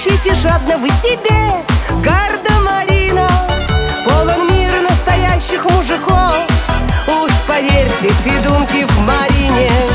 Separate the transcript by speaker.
Speaker 1: ищите жадно вы себе гардемарина. Полон мир настоящих мужиков, уж поверьте, фидунки в Марине.